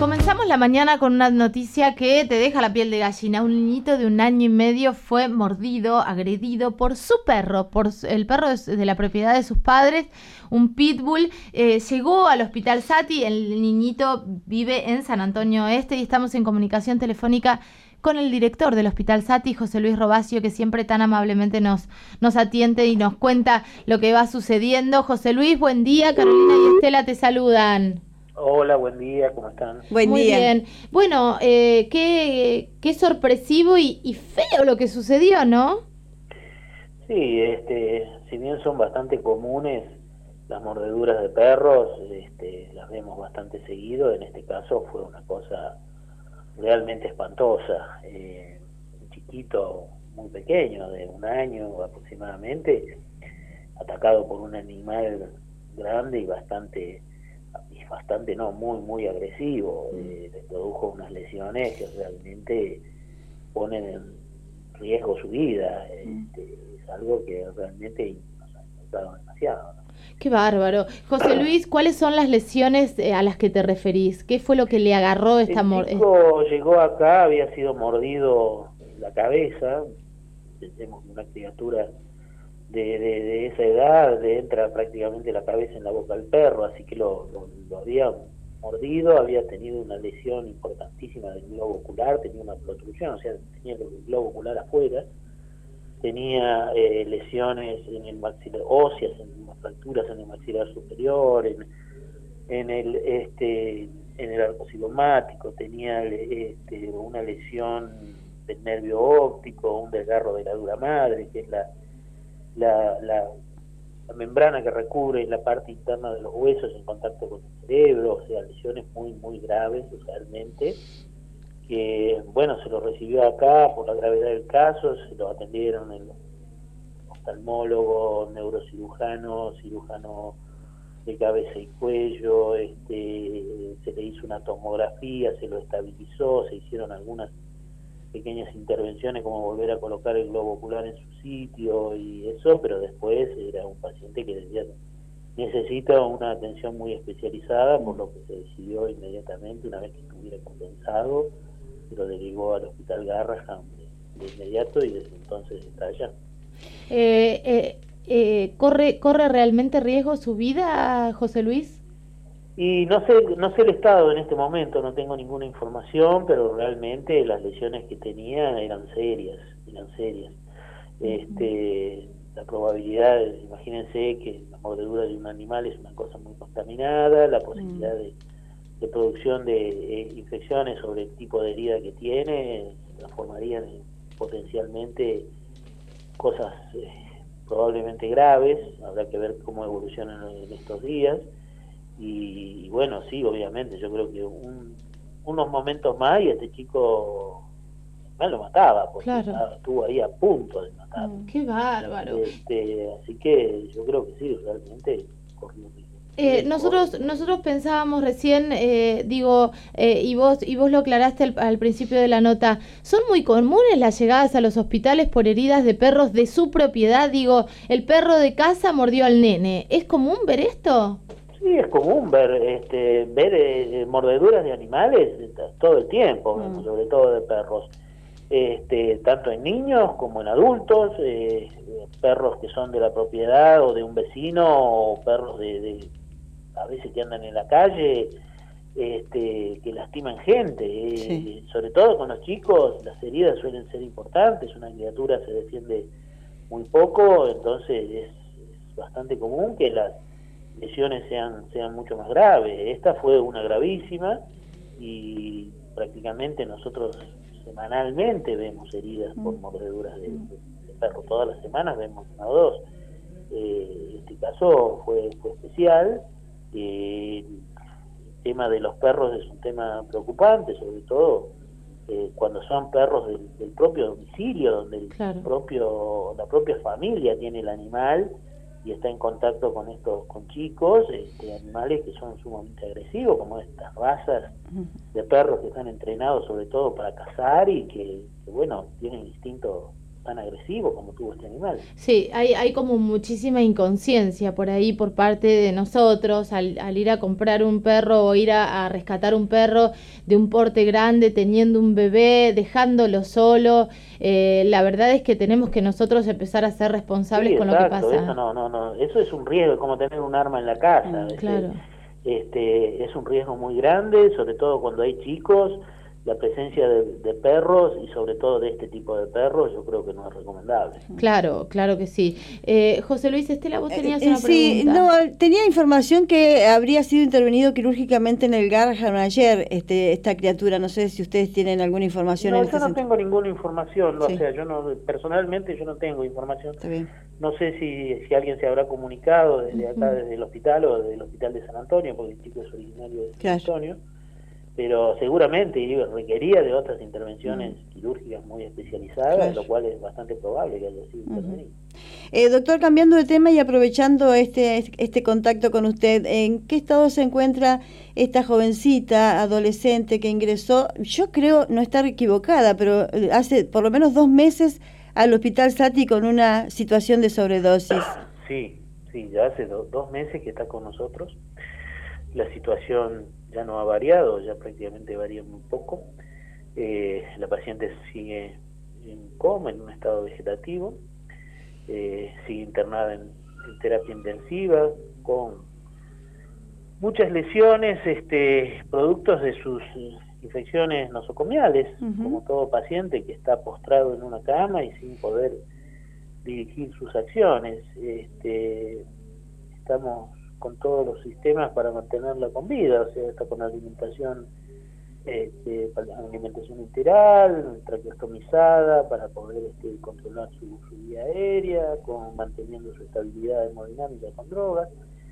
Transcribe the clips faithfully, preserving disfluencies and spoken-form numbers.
Comenzamos la mañana con una noticia que te deja la piel de gallina. Un niñito de un año y medio fue mordido, agredido por su perro, por el perro de la propiedad de sus padres, un pitbull. Eh, llegó al hospital Saty, el niñito vive en San Antonio Este y estamos en comunicación telefónica con el director del hospital Saty, José Luis Robacio, que siempre tan amablemente nos, nos atiende y nos cuenta lo que va sucediendo. José Luis, buen día. Carolina y Estela te saludan. Hola, buen día, ¿cómo están? Buen Muy día. bien. Bueno, eh, qué, qué sorpresivo y, y feo lo que sucedió, ¿no? Sí, este, si bien son bastante comunes las mordeduras de perros, este, las vemos bastante seguido. En este caso fue una cosa realmente espantosa. Eh, un chiquito muy pequeño, de un año aproximadamente, atacado por un animal grande y bastante... bastante no, muy muy agresivo, eh, le produjo unas lesiones que realmente ponen en riesgo su vida. Este, es algo que realmente nos ha impactado demasiado, ¿no? Qué bárbaro. José Luis, ¿cuáles son las lesiones eh, a las que te referís? ¿Qué fue lo que le agarró esta mordida? El chico llegó acá, había sido mordido en la cabeza. Pensemos que una criatura De, de, de esa edad le entra prácticamente la cabeza en la boca del perro, así que lo, lo, lo había mordido, había tenido una lesión importantísima del globo ocular, tenía una protrusión, o sea, tenía el globo ocular afuera, tenía eh, lesiones en el maxilar, óseas, en fracturas en el maxilar superior, en, en el este en el arco cigomático, tenía este, una lesión del nervio óptico, un desgarro de la dura madre, que es la La, la, la membrana que recubre la parte interna de los huesos en contacto con el cerebro, o sea, lesiones muy, muy graves realmente, que, bueno, se lo recibió acá por la gravedad del caso, se lo atendieron el oftalmólogo, neurocirujano, cirujano de cabeza y cuello, este, se le hizo una tomografía, se lo estabilizó, se hicieron algunas pequeñas intervenciones como volver a colocar el globo ocular en su sitio y eso, pero después era un paciente que decía necesita una atención muy especializada, por lo que se decidió inmediatamente, una vez que estuviera compensado, se lo derivó al hospital Garrahan de, de inmediato y desde entonces está allá. Eh, eh, eh, ¿corre, ¿Corre realmente riesgo su vida, José Luis? Y no sé, no sé el estado en este momento, no tengo ninguna información, pero realmente las lesiones que tenía eran serias, eran serias. Este, la probabilidad, imagínense que la mordedura de un animal es una cosa muy contaminada, la posibilidad de, de producción de eh, infecciones sobre el tipo de herida que tiene, se transformarían en potencialmente cosas eh, probablemente graves. Habrá que ver cómo evolucionan en estos días. Y, y bueno, sí, obviamente, yo creo que un, unos momentos más y este chico me lo mataba, porque claro. estaba, estuvo ahí a punto de matarlo. Mm, ¡qué bárbaro! Este, así que yo creo que sí, realmente corrió un Eh, nosotros nosotros pensábamos recién, eh, digo, eh, y vos y vos lo aclaraste al, al principio de la nota, ¿son muy comunes las llegadas a los hospitales por heridas de perros de su propiedad? Digo, el perro de casa mordió al nene. ¿Es común ver esto? Sí, es común ver este ver eh, mordeduras de animales todo el tiempo, mm. sobre todo de perros, este tanto en niños como en adultos, eh, perros que son de la propiedad o de un vecino, o perros de, de a veces que andan en la calle, este que lastiman gente, eh, sí. Sobre todo con los chicos las heridas suelen ser importantes, una criatura se defiende muy poco, entonces es, es bastante común que las lesiones sean sean mucho más graves. Esta fue una gravísima y prácticamente nosotros semanalmente vemos heridas por mordeduras de, de, de perro, todas las semanas vemos una o dos. Eh, este caso fue, fue especial. Eh, el tema de los perros es un tema preocupante, sobre todo eh, cuando son perros del, del propio domicilio, donde el claro. propio la propia familia tiene el animal y está en contacto con estos con chicos, este, animales que son sumamente agresivos, como estas razas de perros que están entrenados sobre todo para cazar y que, que bueno, tienen instintos tan agresivo como tuvo este animal. Sí, hay, hay como muchísima inconsciencia por ahí por parte de nosotros al, al ir a comprar un perro o ir a, a rescatar un perro de un porte grande, teniendo un bebé, dejándolo solo. Eh, la verdad es que tenemos que nosotros empezar a ser responsables Sí, con exacto, lo que pasa. Eso no, no, no, eso es un riesgo, como tener un arma en la casa. Mm, claro. Este, es un riesgo muy grande, sobre todo cuando hay chicos. La presencia de, de perros y sobre todo de este tipo de perros yo creo que no es recomendable. Claro, claro que sí. Eh, José Luis, Estela, vos tenías eh, una sí, pregunta. Sí, no, tenía información que habría sido intervenido quirúrgicamente en el Garrahan ayer, este, esta criatura. No sé si ustedes tienen alguna información No, en yo este no sentido. tengo ninguna información, Sí. o sea, yo no, personalmente yo no tengo información. Está bien. No sé si, si alguien se habrá comunicado desde acá, Ujú. desde el hospital o desde el hospital de San Antonio, porque el chico es originario de San Claro. Antonio. Pero seguramente digo, requería de otras intervenciones mm. quirúrgicas muy especializadas, claro. Lo cual es bastante probable que haya sido uh-huh. intervenido. Eh, doctor, cambiando de tema y aprovechando este, este contacto con usted, ¿en qué estado se encuentra esta jovencita adolescente que ingresó, yo creo no estar equivocada, pero hace por lo menos dos meses al Hospital Saty con una situación de sobredosis? Sí, sí, ya hace do, dos meses que está con nosotros. La situación ya no ha variado, ya prácticamente varía muy poco. Eh, la paciente sigue en coma, en un estado vegetativo, eh, sigue internada en, en terapia intensiva, con muchas lesiones, este, productos de sus infecciones nosocomiales, uh-huh. como todo paciente que está postrado en una cama y sin poder dirigir sus acciones. Este, estamos con todos los sistemas para mantenerla con vida, o sea, está con alimentación, este, alimentación enteral, traqueostomizada para poder este, controlar su, su vía aérea, con manteniendo su estabilidad hemodinámica con drogas.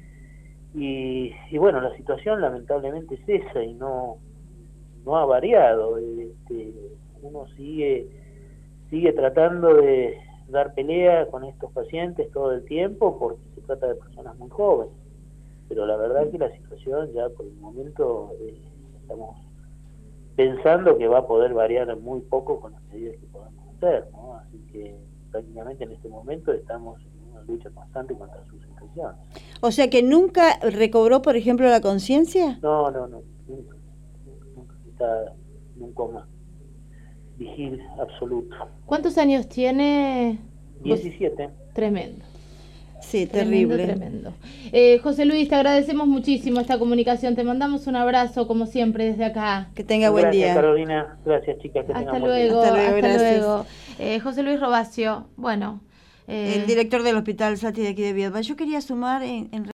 Y, y bueno, la situación lamentablemente es esa y no, no ha variado. Este, uno sigue, sigue tratando de dar pelea con estos pacientes todo el tiempo porque se trata de personas muy jóvenes. Pero la verdad es que la situación ya por el momento eh, estamos pensando que va a poder variar muy poco con las medidas que podamos hacer, ¿no? Así que prácticamente en este momento estamos en una lucha constante contra sus infecciones. O sea que nunca recobró, por ejemplo, la conciencia. No, no, no, nunca, nunca, está en un coma vigil absoluto. ¿Cuántos años tiene? diecisiete. Tremendo. Sí, tremendo, terrible. Tremendo. Eh, José Luis, te agradecemos muchísimo esta comunicación. Te mandamos un abrazo, como siempre, desde acá. Que tenga buen gracias, día. Carolina. Gracias, chicas. Que hasta, tengan luego, buen día. Hasta luego. Hasta Gracias. luego. Eh, José Luis Robacio, bueno. Eh, el director del Hospital Saty de aquí de Viedma. Yo quería sumar en, en